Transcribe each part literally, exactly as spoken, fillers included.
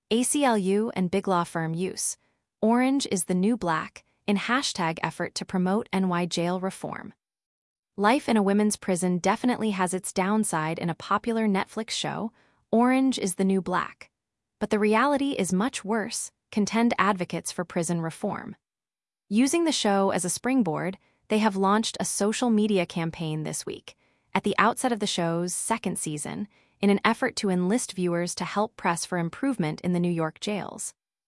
A C L U and big law firm use. Orange is the New Black in hashtag effort to promote N Y jail reform. Life in a women's prison definitely has its downside in a popular Netflix show, Orange is the New Black. But the reality is much worse, contend advocates for prison reform. Using the show as a springboard, they have launched a social media campaign this week, at the outset of the show's second season, in an effort to enlist viewers to help press for improvement in the New York jails.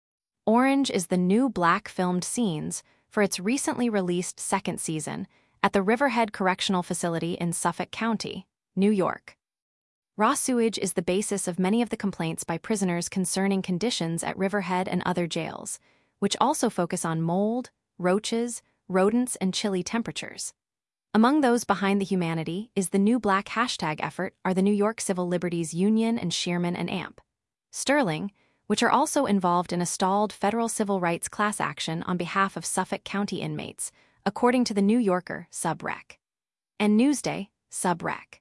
Orange is the New Black filmed scenes for its recently released second season at the Riverhead Correctional Facility in Suffolk County, New York. Raw sewage is the basis of many of the complaints by prisoners concerning conditions at Riverhead and other jails, which also focus on mold, roaches, rodents, and chilly temperatures. Among those behind the humanity is the New Black hashtag effort are the New York Civil Liberties Union and Shearman and A M P. Sterling, which are also involved in a stalled federal civil rights class action on behalf of Suffolk County inmates, according to the New Yorker, Subrec. And Newsday, Subrec.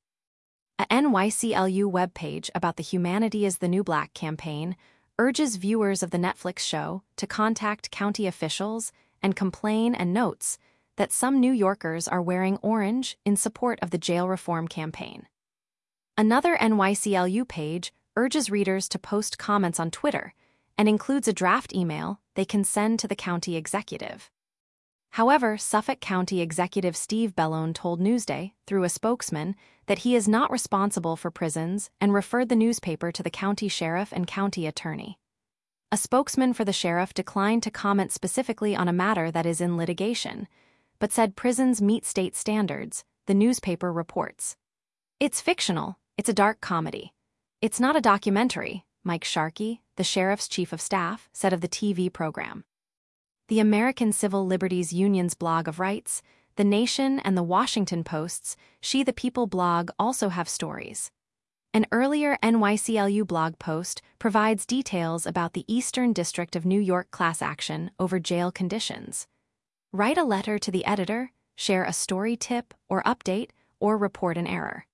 A N Y C L U webpage about the Humanity is the New Black campaign urges viewers of the Netflix show to contact county officials and complain and notes that some New Yorkers are wearing orange in support of the jail reform campaign. Another N Y C L U page urges readers to post comments on Twitter and includes a draft email they can send to the county executive. However, Suffolk County Executive Steve Bellone told Newsday, through a spokesman, that he is not responsible for prisons and referred the newspaper to the county sheriff and county attorney. A spokesman for the sheriff declined to comment specifically on a matter that is in litigation, but said prisons meet state standards, the newspaper reports. It's fictional, it's a dark comedy. It's not a documentary, Mike Sharkey, the sheriff's chief of staff, said of the T V program. The American Civil Liberties Union's blog of rights, The Nation, and the Washington Post's She the People blog also have stories. An earlier N Y C L U blog post provides details about the Eastern District of New York class action over jail conditions. Write a letter to the editor, share a story tip or update, or report an error.